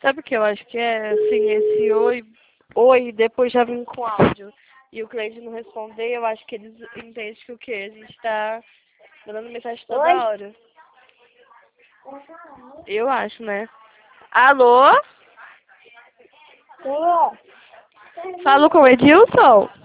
Sabe o que eu acho que é? Assim, esse oi, depois já vem com áudio. E o cliente não responder, eu acho que eles entendem que o quê? A gente tá mandando mensagem toda Oi? hora. Eu acho, né? Alô? Quem é? Falo com o Edilson?